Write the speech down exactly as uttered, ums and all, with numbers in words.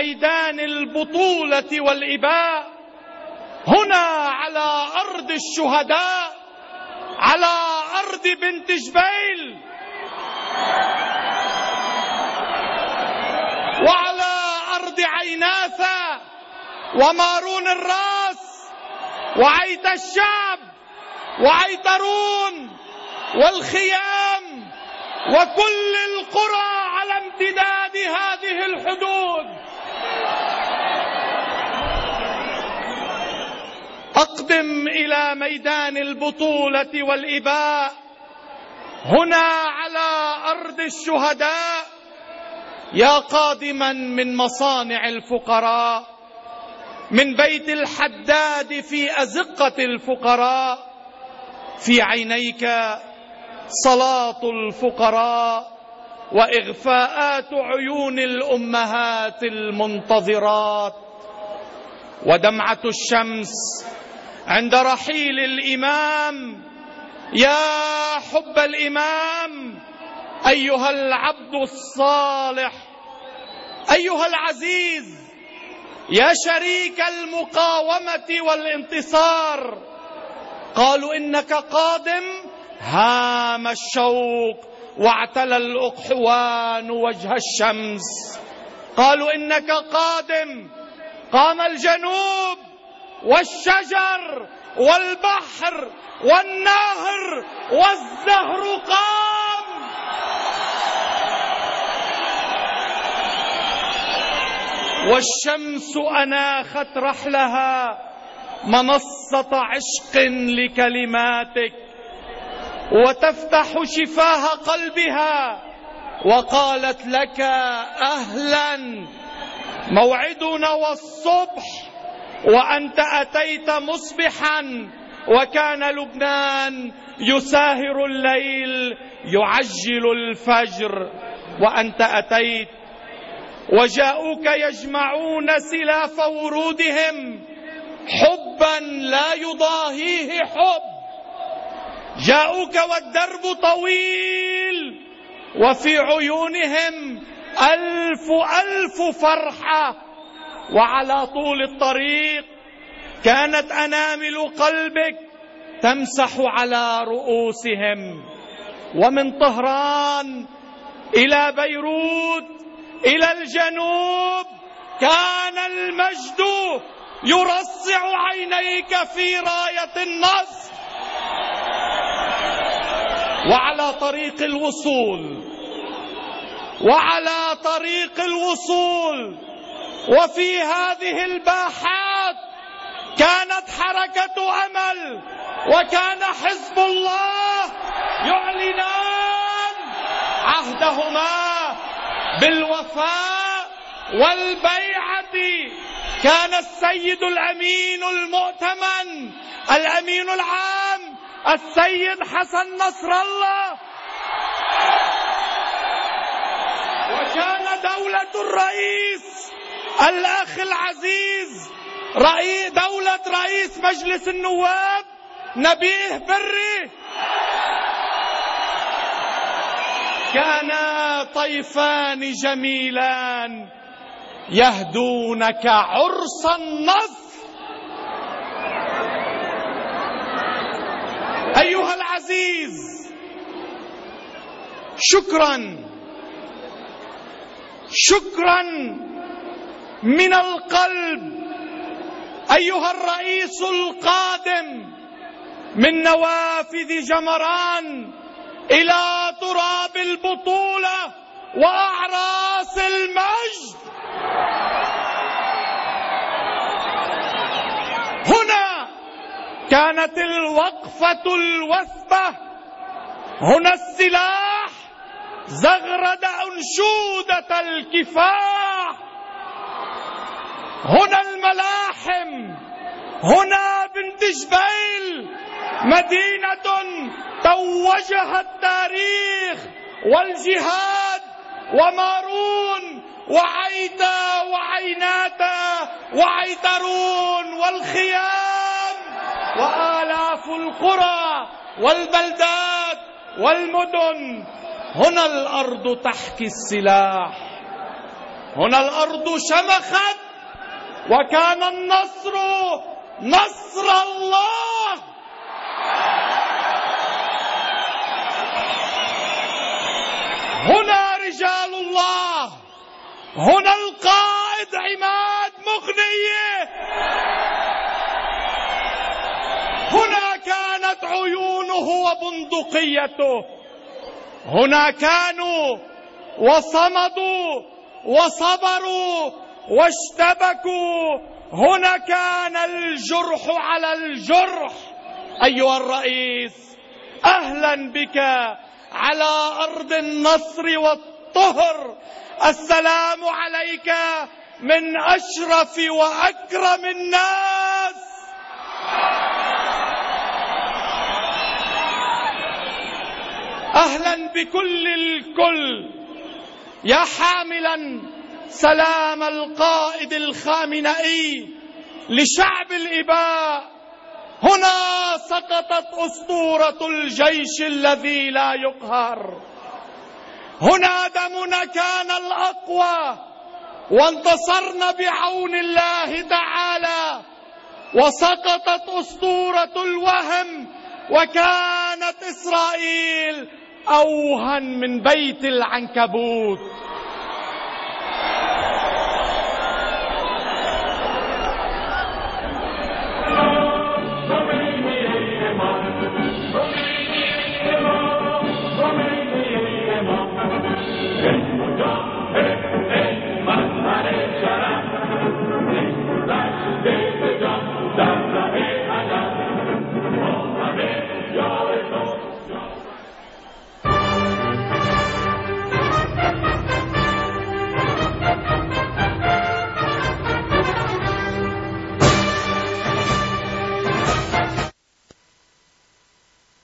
ميدان البطولة والإباء، هنا على أرض الشهداء، على أرض بنت جبيل، وعلى أرض عيناثة ومارون الراس وعيت الشعب وعيترون والخيام وكل القرى على امتداد هذه الحدود. أقدم إلى ميدان البطولة والإباء، هنا على أرض الشهداء، يا قادما من مصانع الفقراء، من بيت الحداد في أزقة الفقراء، في عينيك صلاة الفقراء وإغفاءات عيون الأمهات المنتظرات، ودمعة الشمس عند رحيل الإمام. يا حب الإمام أيها العبد الصالح، أيها العزيز، يا شريك المقاومة والانتصار، قالوا إنك قادم، هام الشوق واعتلى الأقحوان وجه الشمس. قالوا إنك قادم، قام الجنوب والشجر والبحر والنهر والزهر قام. والشمس أناخت رحلها منصة عشق لكلماتك، وتفتح شفاه قلبها وقالت لك أهلا، موعدنا والصبح، وأنت أتيت مصبحا، وكان لبنان يساهر الليل يعجل الفجر، وأنت أتيت وجاءوك يجمعون سلاف ورودهم حبا لا يضاهيه حب. جاءوك والدرب طويل وفي عيونهم ألف ألف فرحة، وعلى طول الطريق كانت أنامل قلبك تمسح على رؤوسهم. ومن طهران إلى بيروت إلى الجنوب كان المجد يرصع عينيك في راية النصر. وعلى طريق الوصول وعلى طريق الوصول وفي هذه الباحات كانت حركة أمل وكان حزب الله يعلنان عهدهما بالوفاء والبيعة. كان السيد الأمين المؤتمن الأمين العام السيد حسن نصر الله، وكان دولة الرئيس الأخ العزيز رئيس دولة رئيس مجلس النواب نبيه بري. كانا طيفان جميلان يهدونك عرس النصر. أيها العزيز، شكرا شكرا من القلب أيها الرئيس القادم من نوافذ جمران إلى تراب البطولة وأعراس المجد. هنا كانت الوقفة الوثبة، هنا السلاح زغرد أنشودة الكفاح، هنا الملاحم، هنا بنت جبيل، مدينة توجها التاريخ والجهاد ومارون وعيتا وعيناتا وعيترون والخيام وآلاف القرى والبلدات والمدن. هنا الأرض تحكي السلاح، هنا الأرض شمخت وكان النصر نصر الله. هنا رجال الله، هنا القائد عماد مغنية، هنا كانت عيونه وبندقيته، هنا كانوا وصمدوا وصبروا واشتبكوا، هنا كان الجرح على الجرح. أيها الرئيس، أهلا بك على أرض النصر والطهر. السلام عليك من أشرف وأكرم الناس. أهلا بكل الكل يا حاملا سلام القائد الخامنئي لشعب الإباء. هنا سقطت أسطورة الجيش الذي لا يقهر، هنا دمنا كان الأقوى وانتصرنا بعون الله تعالى، وسقطت أسطورة الوهم وكانت إسرائيل أوهن من بيت العنكبوت.